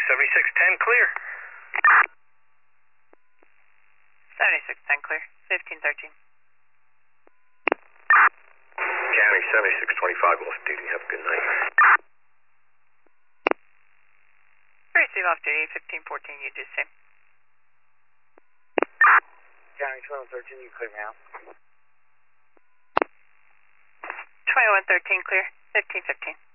7610 clear. 7610 clear. 1513. County 7625 off duty. Have a good night. Receive off duty. 1514. You do the same. County 2113, you clear me out. 2113 clear. 1515.